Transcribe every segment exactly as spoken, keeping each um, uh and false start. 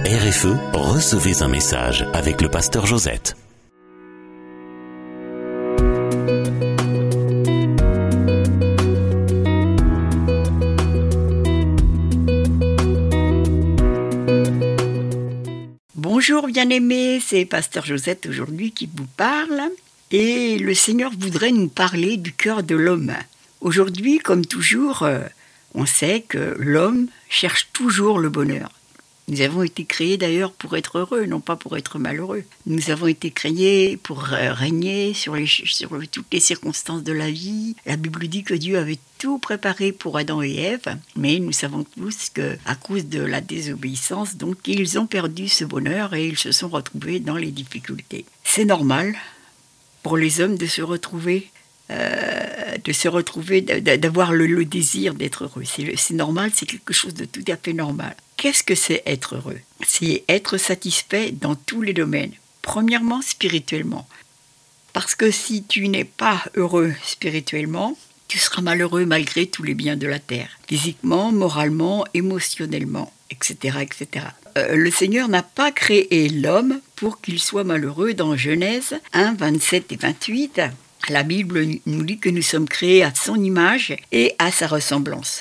R F E, recevez un message avec le pasteur Josette. Bonjour bien-aimés, c'est pasteur Josette aujourd'hui qui vous parle et le Seigneur voudrait nous parler du cœur de l'homme. Aujourd'hui, comme toujours, on sait que l'homme cherche toujours le bonheur. Nous avons été créés d'ailleurs pour être heureux, non pas pour être malheureux. Nous avons été créés pour régner sur, les, sur toutes les circonstances de la vie. La Bible dit que Dieu avait tout préparé pour Adam et Ève, mais nous savons tous qu'à cause de la désobéissance, donc ils ont perdu ce bonheur et ils se sont retrouvés dans les difficultés. C'est normal pour les hommes de se retrouver Euh, de se retrouver, d'avoir le, le désir d'être heureux. C'est, c'est normal, c'est quelque chose de tout à fait normal. Qu'est-ce que c'est être heureux ? C'est être satisfait dans tous les domaines. Premièrement, spirituellement. Parce que si tu n'es pas heureux spirituellement, tu seras malheureux malgré tous les biens de la terre. Physiquement, moralement, émotionnellement, et cetera, et cetera. Euh, le Seigneur n'a pas créé l'homme pour qu'il soit malheureux. Dans Genèse un, vingt-sept et vingt-huit, la Bible nous dit que nous sommes créés à son image et à sa ressemblance.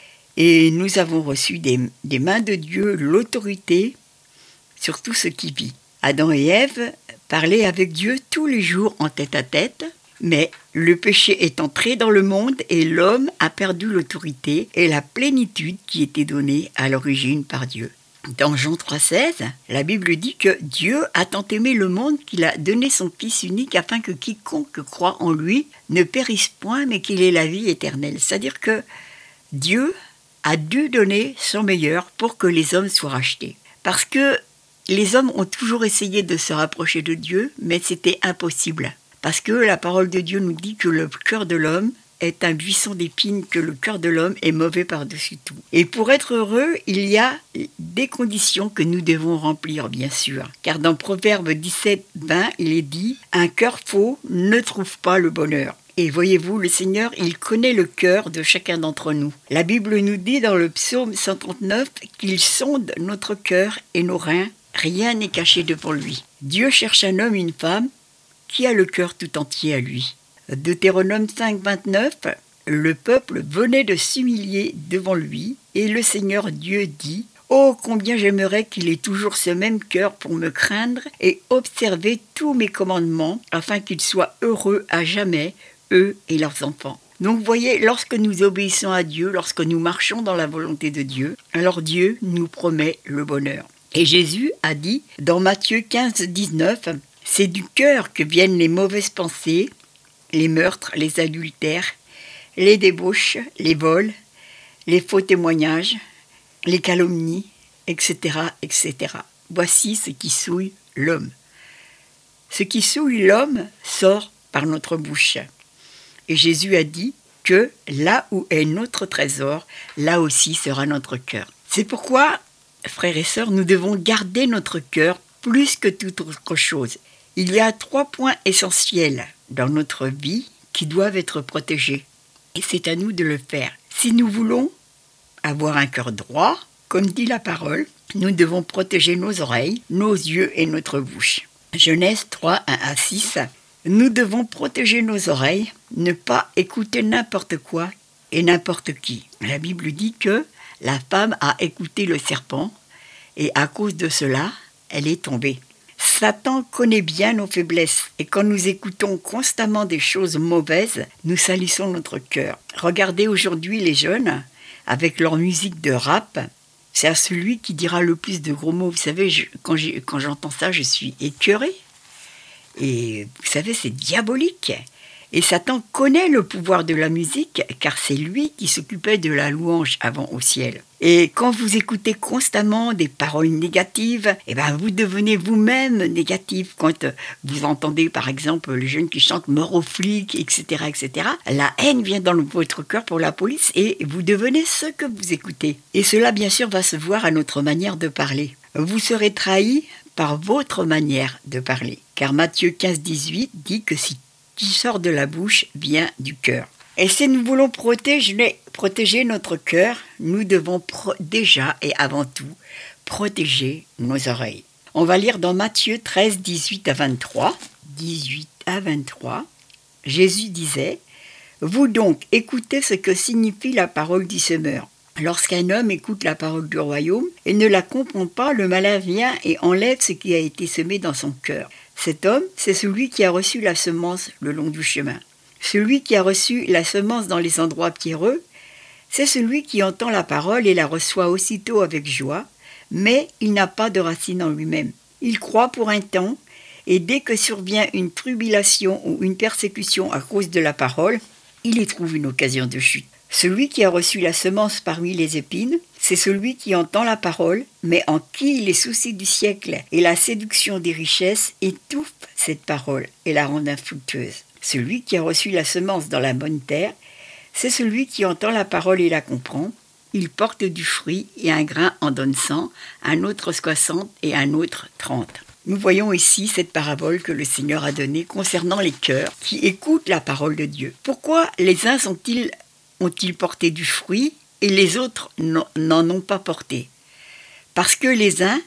Et nous avons reçu des, des mains de Dieu l'autorité sur tout ce qui vit. Adam et Ève parlaient avec Dieu tous les jours en tête à tête, mais le péché est entré dans le monde et l'homme a perdu l'autorité et la plénitude qui était donnée à l'origine par Dieu. Dans Jean trois seize, la Bible dit que Dieu a tant aimé le monde qu'il a donné son Fils unique afin que quiconque croit en lui ne périsse point mais qu'il ait la vie éternelle. C'est-à-dire que Dieu a dû donner son meilleur pour que les hommes soient rachetés. Parce que les hommes ont toujours essayé de se rapprocher de Dieu, mais c'était impossible. Parce que la parole de Dieu nous dit que le cœur de l'homme est un buisson d'épines, que le cœur de l'homme est mauvais par-dessus tout. Et pour être heureux, il y a des conditions que nous devons remplir, bien sûr. Car dans Proverbe dix-sept vingt, il est dit « Un cœur faux ne trouve pas le bonheur ». Et voyez-vous, le Seigneur, il connaît le cœur de chacun d'entre nous. La Bible nous dit dans le psaume cent trente-neuf qu'il sonde notre cœur et nos reins. Rien n'est caché devant lui. Dieu cherche un homme et une femme qui a le cœur tout entier à lui. Deutéronome cinq vingt-neuf, le peuple venait de s'humilier devant lui et le Seigneur Dieu dit « Oh, combien j'aimerais qu'il ait toujours ce même cœur pour me craindre et observer tous mes commandements afin qu'ils soient heureux à jamais, eux et leurs enfants. » Donc vous voyez, lorsque nous obéissons à Dieu, lorsque nous marchons dans la volonté de Dieu, alors Dieu nous promet le bonheur. Et Jésus a dit dans Matthieu quinze dix-neuf, « C'est du cœur que viennent les mauvaises pensées, les meurtres, les adultères, les débauches, les vols, les faux témoignages, les calomnies, et cetera, et cetera. Voici ce qui souille l'homme. Ce qui souille l'homme sort par notre bouche. Et Jésus a dit que là où est notre trésor, là aussi sera notre cœur. C'est pourquoi, frères et sœurs, nous devons garder notre cœur plus que toute autre chose. Il y a trois points essentiels dans notre vie qui doivent être protégés. Et c'est à nous de le faire. Si nous voulons avoir un cœur droit, comme dit la parole, nous devons protéger nos oreilles, nos yeux et notre bouche. Genèse trois, un à six. Nous devons protéger nos oreilles, ne pas écouter n'importe quoi et n'importe qui. La Bible dit que la femme a écouté le serpent et à cause de cela, elle est tombée. Satan connaît bien nos faiblesses et quand nous écoutons constamment des choses mauvaises, nous salissons notre cœur. Regardez aujourd'hui les jeunes avec leur musique de rap, c'est à celui qui dira le plus de gros mots. Vous savez, je, quand, j'ai, quand j'entends ça, je suis écœurée. Et vous savez, c'est diabolique. Et Satan connaît le pouvoir de la musique car c'est lui qui s'occupait de la louange avant au ciel. Et quand vous écoutez constamment des paroles négatives, eh ben vous devenez vous-même négatif. Quand vous entendez par exemple les jeunes qui chantent « mort aux flics », et cetera, et cetera, la haine vient dans votre cœur pour la police et vous devenez ce que vous écoutez. Et cela bien sûr va se voir à notre manière de parler. Vous serez trahi par votre manière de parler. Car Matthieu quinze dix-huit dit que si qui sort de la bouche vient du cœur. Et si nous voulons protéger, protéger notre cœur, nous devons pro- déjà et avant tout protéger nos oreilles. On va lire dans Matthieu treize, dix-huit à vingt-trois. dix-huit à vingt-trois. Jésus disait « Vous donc, écoutez ce que signifie la parole du semeur. Lorsqu'un homme écoute la parole du royaume et ne la comprend pas, le malin vient et enlève ce qui a été semé dans son cœur. Cet homme, c'est celui qui a reçu la semence le long du chemin. Celui qui a reçu la semence dans les endroits pierreux, c'est celui qui entend la parole et la reçoit aussitôt avec joie, mais il n'a pas de racine en lui-même. Il croit pour un temps, et dès que survient une tribulation ou une persécution à cause de la parole, il y trouve une occasion de chute. Celui qui a reçu la semence parmi les épines, c'est celui qui entend la parole, mais en qui les soucis du siècle et la séduction des richesses étouffent cette parole et la rendent infructueuse. Celui qui a reçu la semence dans la bonne terre, c'est celui qui entend la parole et la comprend. Il porte du fruit et un grain en donne cent, un autre soixante et un autre trente. Nous voyons ici cette parabole que le Seigneur a donnée concernant les cœurs qui écoutent la parole de Dieu. Pourquoi les uns sont-ils, ont-ils porté du fruit et les autres n'en ont pas porté? Parce que les uns,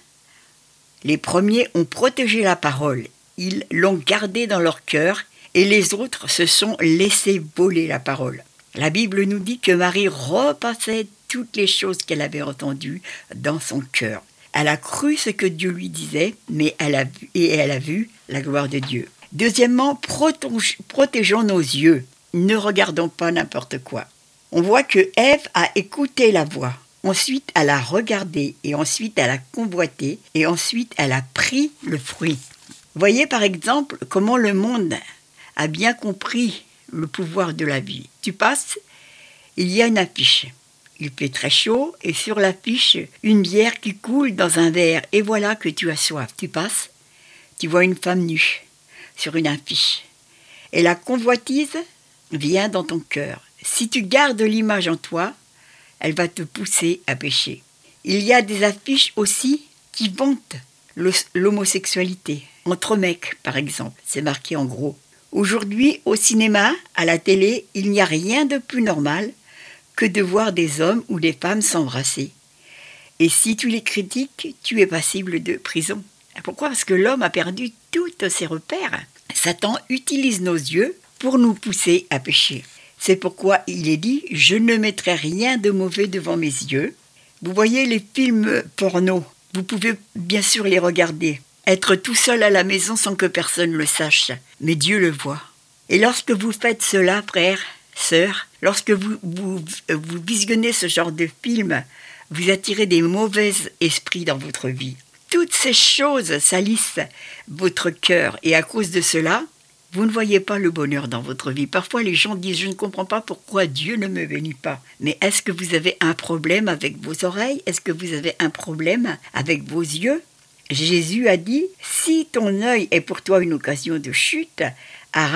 les premiers, ont protégé la parole. Ils l'ont gardée dans leur cœur et les autres se sont laissés voler la parole. La Bible nous dit que Marie repassait toutes les choses qu'elle avait entendues dans son cœur. Elle a cru ce que Dieu lui disait, mais elle a vu, et elle a vu la gloire de Dieu. Deuxièmement, protège, protégeons nos yeux. Ne regardons pas n'importe quoi. On voit que Ève a écouté la voix. Ensuite, elle a regardé, et ensuite, elle a convoité, et ensuite, elle a pris le fruit. Voyez par exemple comment le monde a bien compris le pouvoir de la vie. Tu passes, il y a une affiche. Il fait très chaud et sur l'affiche, une bière qui coule dans un verre. Et voilà que tu as soif. Tu passes, tu vois une femme nue sur une affiche. Et la convoitise vient dans ton cœur. Si tu gardes l'image en toi, elle va te pousser à pécher. Il y a des affiches aussi qui vantent l'homosexualité. Entre mecs, par exemple, c'est marqué en gros. Aujourd'hui, au cinéma, à la télé, il n'y a rien de plus normal que de voir des hommes ou des femmes s'embrasser. Et si tu les critiques, tu es passible de prison. Pourquoi ? Parce que l'homme a perdu tous ses repères. Satan utilise nos yeux pour nous pousser à pécher. C'est pourquoi il est dit « Je ne mettrai rien de mauvais devant mes yeux ». Vous voyez les films porno, vous pouvez bien sûr les regarder. Être tout seul à la maison sans que personne le sache, mais Dieu le voit. Et lorsque vous faites cela, frères, sœurs, lorsque vous, vous, vous visionnez ce genre de film, vous attirez des mauvais esprits dans votre vie. Toutes ces choses salissent votre cœur et à cause de cela, vous ne voyez pas le bonheur dans votre vie. Parfois, les gens disent « Je ne comprends pas pourquoi Dieu ne me bénit pas. » Mais est-ce que vous avez un problème avec vos oreilles? Est-ce que vous avez un problème avec vos yeux? Jésus a dit « Si ton œil est pour toi une occasion de chute, arrache-le. »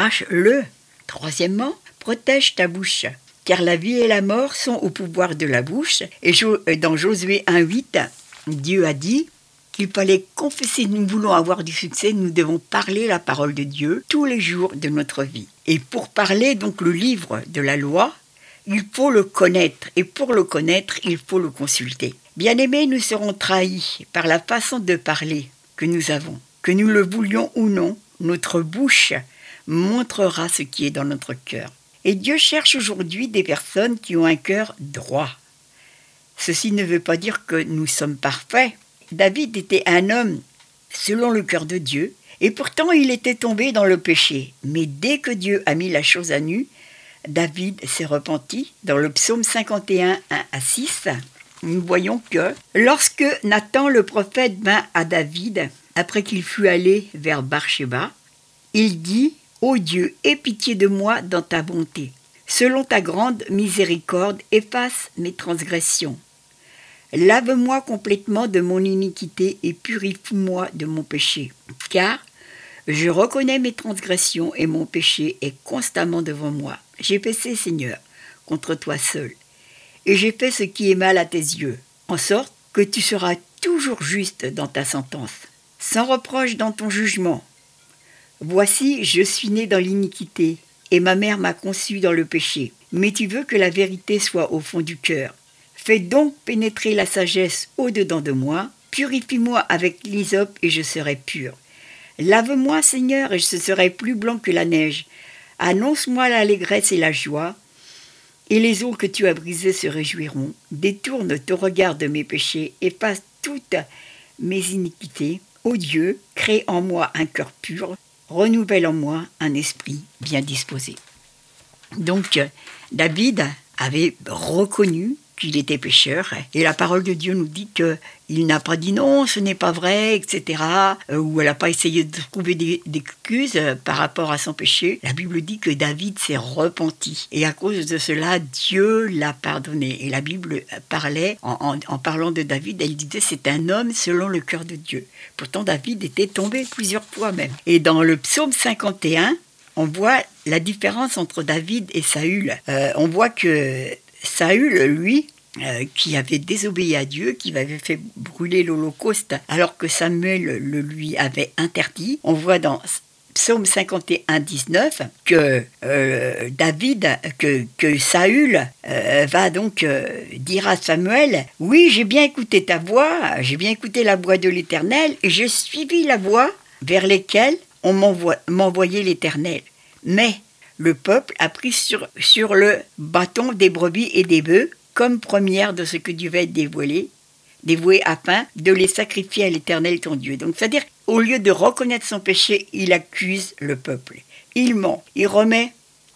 Troisièmement, protège ta bouche, car la vie et la mort sont au pouvoir de la bouche. Et dans Josué un huit, Dieu a dit qu'il fallait confesser. Nous voulons avoir du succès, nous devons parler la parole de Dieu tous les jours de notre vie. Et pour parler donc le livre de la loi, il faut le connaître. Et pour le connaître, il faut le consulter. Bien-aimés, nous serons trahis par la façon de parler que nous avons. Que nous le voulions ou non, notre bouche montrera ce qui est dans notre cœur. Et Dieu cherche aujourd'hui des personnes qui ont un cœur droit. Ceci ne veut pas dire que nous sommes parfaits. David était un homme selon le cœur de Dieu, et pourtant il était tombé dans le péché. Mais dès que Dieu a mis la chose à nu, David s'est repenti. Dans le psaume cinquante et un, un à six, nous voyons que lorsque Nathan le prophète vint à David, après qu'il fut allé vers Bar-Shéba, il dit « Ô Dieu, aie pitié de moi dans ta bonté. Selon ta grande miséricorde, efface mes transgressions. Lave-moi complètement de mon iniquité et purifie-moi de mon péché. Car je reconnais mes transgressions et mon péché est constamment devant moi. J'ai péché, Seigneur, contre toi seul. Et j'ai fait ce qui est mal à tes yeux, en sorte que tu seras toujours juste dans ta sentence, sans reproche dans ton jugement. Voici, je suis né dans l'iniquité, et ma mère m'a conçu dans le péché. Mais tu veux que la vérité soit au fond du cœur. Fais donc pénétrer la sagesse au-dedans de moi, Purifie-moi avec l'hysope et je serai pur. Lave-moi, Seigneur, et je serai plus blanc que la neige. Annonce-moi l'allégresse et la joie, et les eaux que tu as brisées se réjouiront. Détourne ton regard de mes péchés, efface toutes mes iniquités. Ô Dieu, crée en moi un cœur pur, renouvelle en moi un esprit bien disposé. Donc, David avait reconnu qu'il était pécheur, et la parole de Dieu nous dit qu'il n'a pas dit non, ce n'est pas vrai, et cetera, ou elle n'a pas essayé de trouver des, des excuses par rapport à son péché. La Bible dit que David s'est repenti, et à cause de cela, Dieu l'a pardonné. Et la Bible parlait, en, en, en parlant de David, elle disait c'est un homme selon le cœur de Dieu. Pourtant, David était tombé plusieurs fois même. Et dans le psaume cinquante et un, on voit la différence entre David et Saül. Euh, on voit que Saül, lui, euh, qui avait désobéi à Dieu, qui avait fait brûler l'Holocauste, alors que Samuel le lui avait interdit. On voit dans Psaume cinquante et un, dix-neuf que euh, David, que, que Saül euh, va donc euh, dire à Samuel « Oui, j'ai bien écouté ta voix, j'ai bien écouté la voix de l'Éternel, et j'ai suivi la voie vers lesquelles on m'envoie, m'envoyait l'Éternel. Mais le peuple a pris sur, sur le bâton des brebis et des bœufs comme première de ce que Dieu va être dévoilé, dévoué afin de les sacrifier à l'Éternel ton Dieu. » Donc, c'est-à-dire, au lieu de reconnaître son péché, il accuse le peuple. Il ment, il remet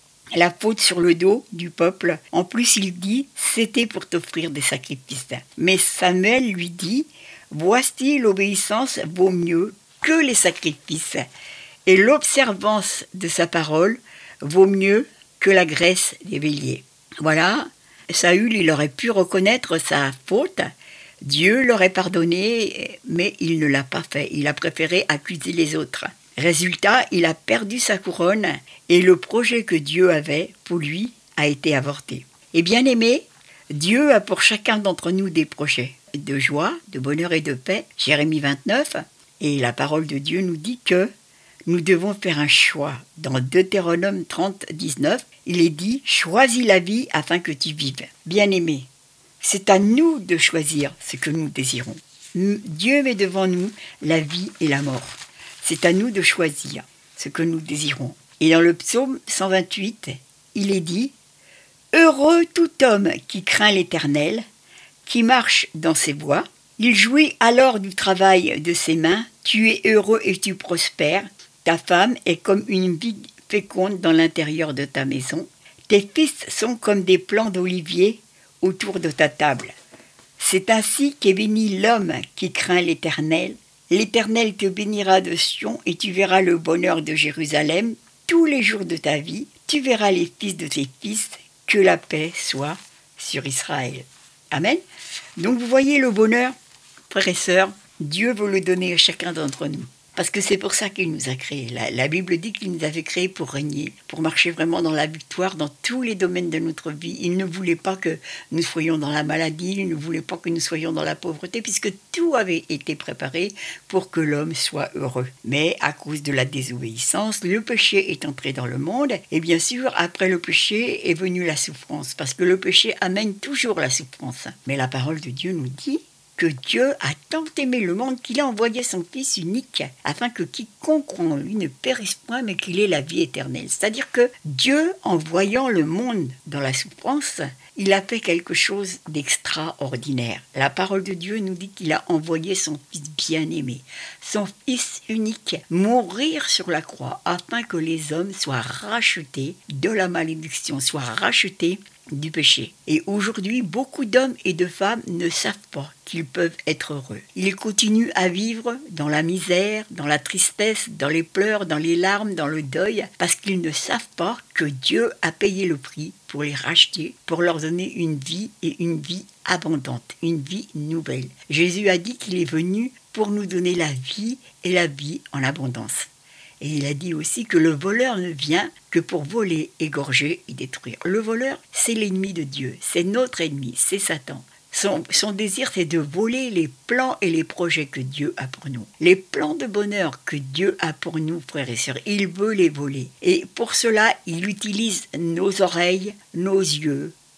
la faute sur le dos du peuple. En plus, il dit, c'était pour t'offrir des sacrifices. Mais Samuel lui dit, voici l'obéissance vaut mieux que les sacrifices. Et l'observance de sa parole vaut mieux que la graisse des béliers. Voilà, Saül, il aurait pu reconnaître sa faute, Dieu l'aurait pardonné, mais il ne l'a pas fait. Il a préféré accuser les autres. Résultat, il a perdu sa couronne et le projet que Dieu avait pour lui a été avorté. Et bien aimé, Dieu a pour chacun d'entre nous des projets de joie, de bonheur et de paix. Jérémie vingt-neuf, et la parole de Dieu nous dit que nous devons faire un choix. Dans Deutéronome trente, dix-neuf, il est dit « Choisis la vie afin que tu vives ». Bien-aimé, c'est à nous de choisir ce que nous désirons. Dieu met devant nous la vie et la mort. C'est à nous de choisir ce que nous désirons. Et dans le psaume cent vingt-huit, il est dit « Heureux tout homme qui craint l'Éternel, qui marche dans ses voies. Il jouit alors du travail de ses mains. Tu es heureux et tu prospères. Ta femme est comme une vigne féconde dans l'intérieur de ta maison. Tes fils sont comme des plants d'olivier autour de ta table. C'est ainsi qu'est béni l'homme qui craint l'Éternel. L'Éternel te bénira de Sion et tu verras le bonheur de Jérusalem tous les jours de ta vie. Tu verras les fils de tes fils. Que la paix soit sur Israël. » Amen. Donc vous voyez le bonheur, frères et sœurs, Dieu veut le donner à chacun d'entre nous. Parce que c'est pour ça qu'il nous a créés. La, la Bible dit qu'il nous avait créés pour régner, pour marcher vraiment dans la victoire dans tous les domaines de notre vie. Il ne voulait pas que nous soyons dans la maladie, il ne voulait pas que nous soyons dans la pauvreté, puisque tout avait été préparé pour que l'homme soit heureux. Mais à cause de la désobéissance, le péché est entré dans le monde, et bien sûr, après le péché est venue la souffrance, parce que le péché amène toujours la souffrance. Mais la parole de Dieu nous dit que Dieu a tant aimé le monde qu'il a envoyé son Fils unique, afin que quiconque croit en lui ne périsse point, mais qu'il ait la vie éternelle. C'est-à-dire que Dieu, en voyant le monde dans la souffrance, il a fait quelque chose d'extraordinaire. La parole de Dieu nous dit qu'il a envoyé son Fils bien-aimé, son Fils unique, mourir sur la croix, afin que les hommes soient rachetés de la malédiction, soient rachetés du péché. Et aujourd'hui, beaucoup d'hommes et de femmes ne savent pas qu'ils peuvent être heureux. Ils continuent à vivre dans la misère, dans la tristesse, dans les pleurs, dans les larmes, dans le deuil, parce qu'ils ne savent pas que Dieu a payé le prix pour les racheter, pour leur donner une vie et une vie abondante, une vie nouvelle. Jésus a dit qu'il est venu pour nous donner la vie et la vie en abondance. Et il a dit aussi que le voleur ne vient que pour voler, égorger et détruire. Le voleur, c'est l'ennemi de Dieu, c'est notre ennemi, c'est Satan. Son, son désir, c'est de voler les plans et les projets que Dieu a pour nous. Les plans de bonheur que Dieu a pour nous, frères et sœurs, il veut les voler. Et pour cela, il utilise nos oreilles, nos yeux,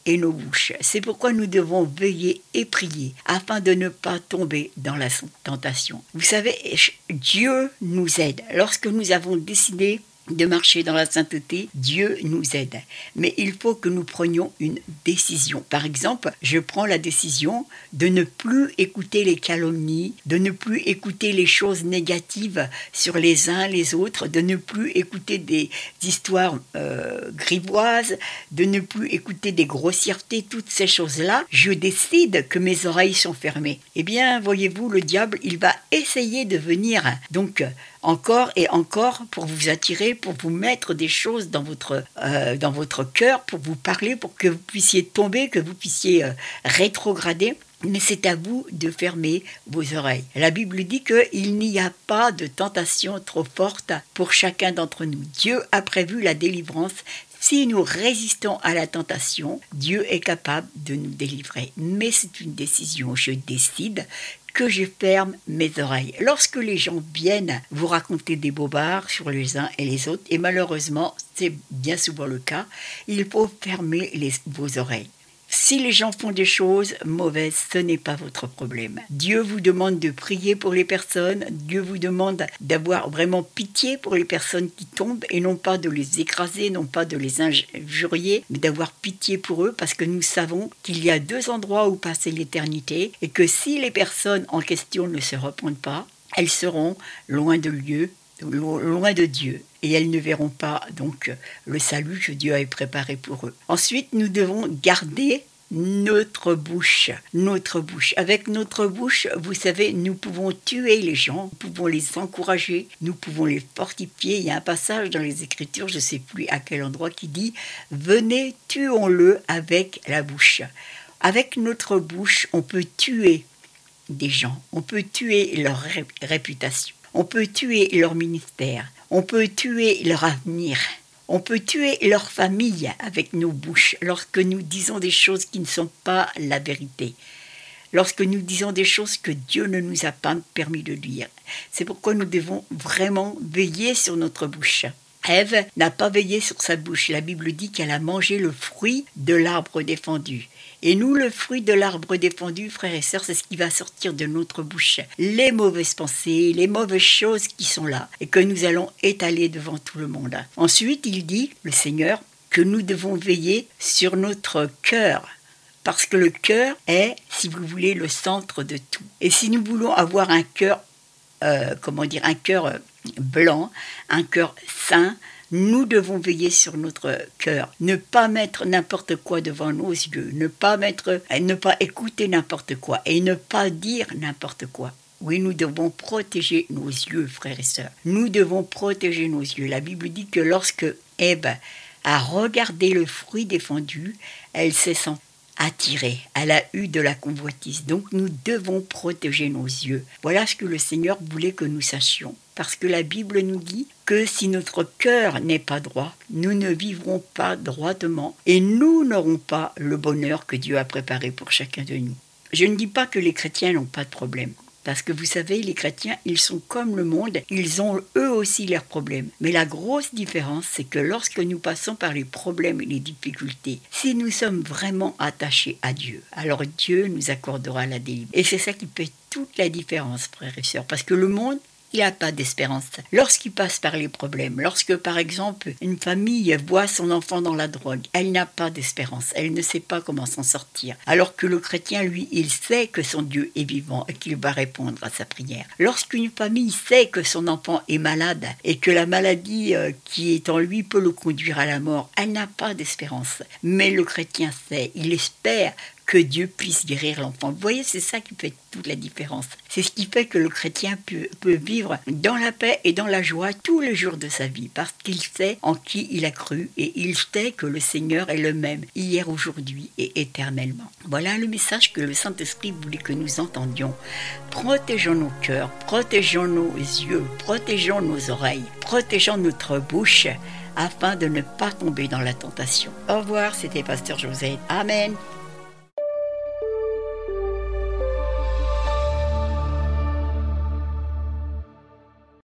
et nos bouches. C'est pourquoi nous devons veiller et prier afin de ne pas tomber dans la tentation. Vous savez, Dieu nous aide. Lorsque nous avons décidé de marcher dans la sainteté, Dieu nous aide. Mais il faut que nous prenions une décision. Par exemple, je prends la décision de ne plus écouter les calomnies, de ne plus écouter les choses négatives sur les uns les autres, de ne plus écouter des histoires euh, grivoises, de ne plus écouter des grossièretés, toutes ces choses-là. Je décide que mes oreilles sont fermées. Eh bien, voyez-vous, le diable, il va essayer de venir. Donc, encore et encore pour vous attirer, pour vous mettre des choses dans votre, euh, dans votre cœur, pour vous parler, pour que vous puissiez tomber, que vous puissiez euh, rétrograder. Mais c'est à vous de fermer vos oreilles. La Bible dit qu'il n'y a pas de tentation trop forte pour chacun d'entre nous. Dieu a prévu la délivrance. Si nous résistons à la tentation, Dieu est capable de nous délivrer. Mais c'est une décision. Je décide que je ferme mes oreilles. Lorsque les gens viennent vous raconter des bobards sur les uns et les autres, et malheureusement, c'est bien souvent le cas, il faut fermer les, vos oreilles. Si les gens font des choses mauvaises, ce n'est pas votre problème. Dieu vous demande de prier pour les personnes, Dieu vous demande d'avoir vraiment pitié pour les personnes qui tombent et non pas de les écraser, non pas de les injurier, mais d'avoir pitié pour eux parce que nous savons qu'il y a deux endroits où passer l'éternité et que si les personnes en question ne se repentent pas, elles seront loin de Dieu, loin de Dieu. Et elles ne verront pas donc le salut que Dieu a préparé pour eux. Ensuite, nous devons garder notre bouche, notre bouche. Avec notre bouche, vous savez, nous pouvons tuer les gens, nous pouvons les encourager, nous pouvons les fortifier. Il y a un passage dans les Écritures, je ne sais plus à quel endroit, qui dit « Venez, tuons-le avec la bouche ». Avec notre bouche, on peut tuer des gens, on peut tuer leur ré- réputation, on peut tuer leur ministère, on peut tuer leur avenir. On peut tuer leur famille avec nos bouches lorsque nous disons des choses qui ne sont pas la vérité. Lorsque nous disons des choses que Dieu ne nous a pas permis de dire. C'est pourquoi nous devons vraiment veiller sur notre bouche. Ève n'a pas veillé sur sa bouche. La Bible dit qu'elle a mangé le fruit de l'arbre défendu. Et nous, le fruit de l'arbre défendu, frères et sœurs, c'est ce qui va sortir de notre bouche. Les mauvaises pensées, les mauvaises choses qui sont là et que nous allons étaler devant tout le monde. Ensuite, il dit, le Seigneur, que nous devons veiller sur notre cœur. Parce que le cœur est, si vous voulez, le centre de tout. Et si nous voulons avoir un cœur, euh, comment dire, un cœur blanc, un cœur saint, nous devons veiller sur notre cœur, ne pas mettre n'importe quoi devant nos yeux, ne pas mettre, ne pas écouter n'importe quoi et ne pas dire n'importe quoi. Oui, nous devons protéger nos yeux, frères et sœurs. Nous devons protéger nos yeux. La Bible dit que lorsque Ève a regardé le fruit défendu, elle s'est sentie attirée. Elle a eu de la convoitise. Donc nous devons protéger nos yeux. Voilà ce que le Seigneur voulait que nous sachions. Parce que la Bible nous dit que si notre cœur n'est pas droit, nous ne vivrons pas droitement et nous n'aurons pas le bonheur que Dieu a préparé pour chacun de nous. Je ne dis pas que les chrétiens n'ont pas de problème. Parce que vous savez, les chrétiens, ils sont comme le monde, ils ont eux aussi leurs problèmes. Mais la grosse différence, c'est que lorsque nous passons par les problèmes et les difficultés, si nous sommes vraiment attachés à Dieu, alors Dieu nous accordera la délivrance. Et c'est ça qui fait toute la différence, frères et sœurs. Parce que le monde, il n'a pas d'espérance. Lorsqu'il passe par les problèmes, lorsque par exemple une famille voit son enfant dans la drogue, elle n'a pas d'espérance, elle ne sait pas comment s'en sortir. Alors que le chrétien, lui, il sait que son Dieu est vivant et qu'il va répondre à sa prière. Lorsqu'une famille sait que son enfant est malade et que la maladie euh, qui est en lui peut le conduire à la mort, elle n'a pas d'espérance. Mais le chrétien sait, il espère que Dieu puisse guérir l'enfant. Vous voyez, c'est ça qui fait toute la différence. C'est ce qui fait que le chrétien peut, peut vivre dans la paix et dans la joie tous les jours de sa vie, parce qu'il sait en qui il a cru et il sait que le Seigneur est le même, hier, aujourd'hui et éternellement. Voilà le message que le Saint-Esprit voulait que nous entendions. Protégeons nos cœurs, protégeons nos yeux, protégeons nos oreilles, protégeons notre bouche, afin de ne pas tomber dans la tentation. Au revoir, c'était Pasteur Josette. Amen.